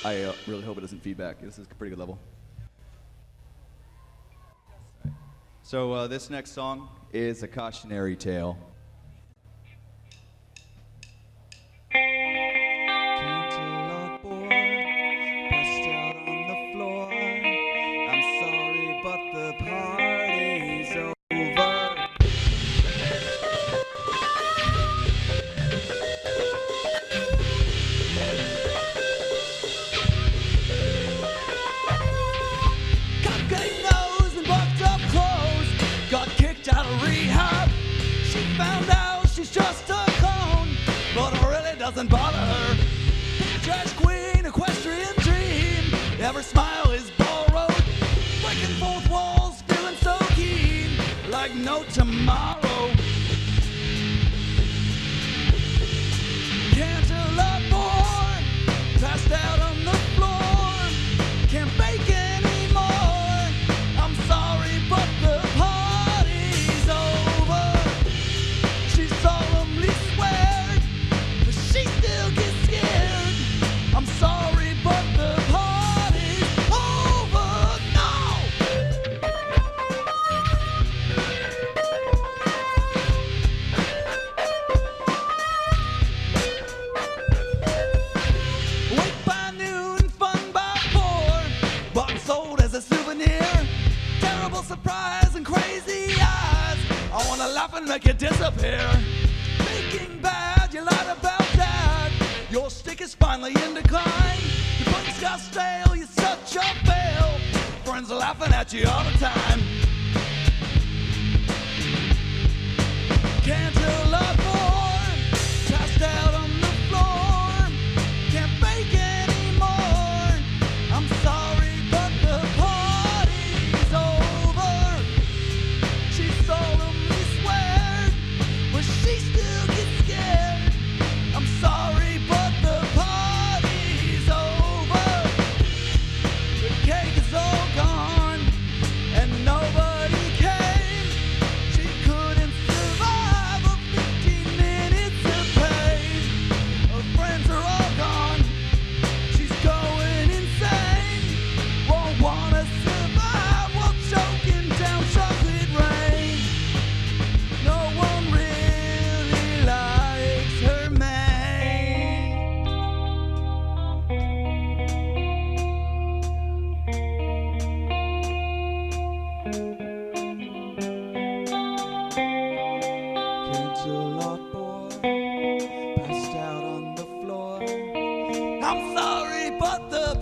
I really hope it doesn't feedback. This is a pretty good level. So this next song is a cautionary tale. Canterlot boy, passed out on the floor. I'm sorry, but the party's over. Cupcake nose and bucked up clothes, got kicked out of rehab. She found out she's just a clone, but it really doesn't bother her. Trash queen, equestrian dream, every smile is borrowed. Breaking fourth walls, feeling so keen, like no tomorrow. Canterlot boy, passed out on the floor, can't bake anymore. I'm sorry, but the party's over. She solemnly swears, but she still gets scared. I'm sorry, but the party's over now. Wait by noon, fun by 4, bought and sold as a souvenir. Terrible surprise and crazy eyes, I wanna laugh and make it disappear. Baking bad, you lied about that. Your stick is finally in decline. Your punk's got stale, you're such a fail. Friends are laughing at you all the time. Canterlot boy, passed out on the floor, can't bake anymore. I'm sorry, but the party's over. She solemnly swears, but she still gets scared. I'm sorry, but the party's over. The cake is all gone, and nobody came. She couldn't survive a 15 minutes of pain. Her friends are all gone, she's going insane. Won't wanna survive while choking down chocolate rain. No one really likes her man. Canterlot boy, passed out on the floor. I'm sorry, but the